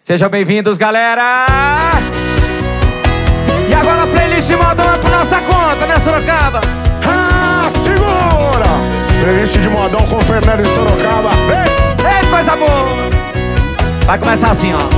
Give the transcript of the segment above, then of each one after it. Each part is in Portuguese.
Sejam bem-vindos, galera! E agora a playlist modão é por nossa conta, né, Sorocaba? Ah, segura! Playlist de modão com Fernando e Sorocaba. Vem! Ei, coisa boa! Vai começar assim, ó.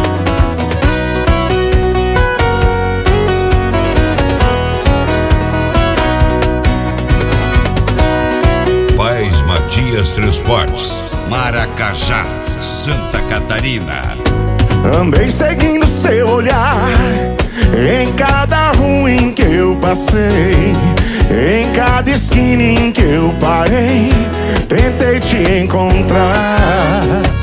Pais Matias Transportes, Maracajá, Santa Catarina. Andei seguindo seu olhar em cada rua em que eu passei, em cada esquina em que eu parei, tentei te encontrar.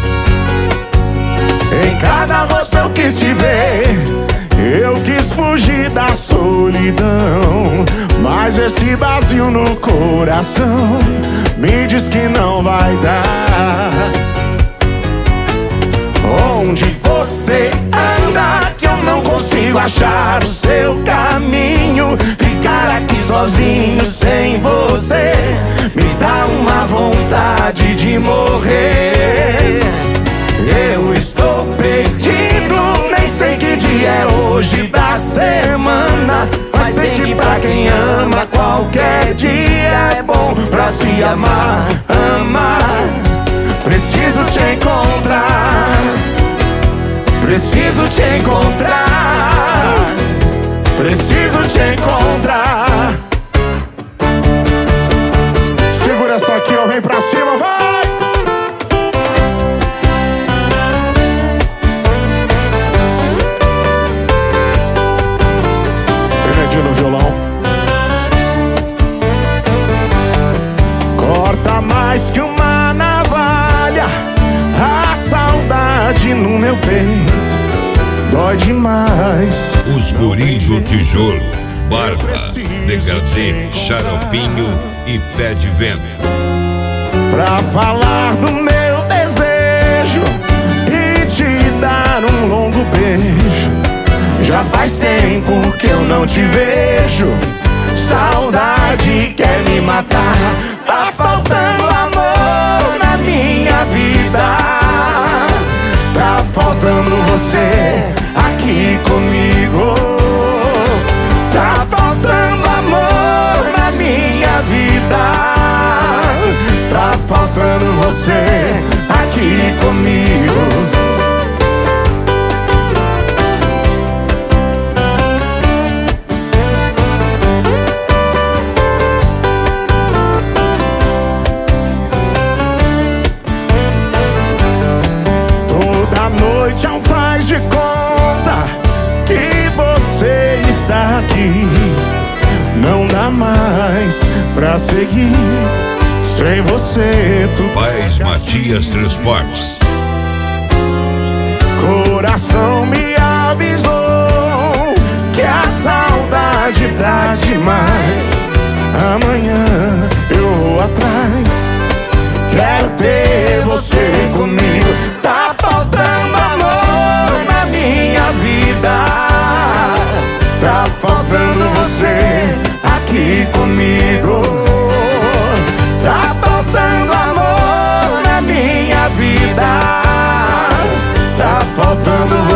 Em cada rosto eu quis te ver, eu quis fugir da solidão, mas esse vazio no coração me diz que não vai dar. Onde você anda que eu não consigo achar o seu caminho? Ficar aqui sozinho sem você me dá uma vontade de morrer. Eu estou perdido, nem sei que dia é hoje da semana, mas sei que pra quem ama qualquer dia é bom pra se amar, amar. Preciso te encontrar, preciso te encontrar, preciso te encontrar. Segura essa aqui, ó, vem pra cima, vai! Fernandinho no violão. Corta mais que uma navalha a saudade no meu peito, dói demais. Os guris do tijolo, barba, degradê, xaropinho e pé de vento. Pra falar do meu desejo e te dar um longo beijo. Já faz tempo que eu não te vejo, saudade quer me matar. Tá faltando amor na minha vida, tá faltando você aqui comigo. Tá faltando amor na minha vida, tá faltando você aqui comigo. Toda noite é um faz de conta que você está aqui. Não dá mais pra seguir sem você. Pais Matias Transportes. Coração me avisou que a saudade tá demais. Amanhã eu vou atrás, quero ter você comigo. Tá faltando amor na minha vida, tá faltando você aqui comigo. Tá faltando amor na minha vida, tá faltando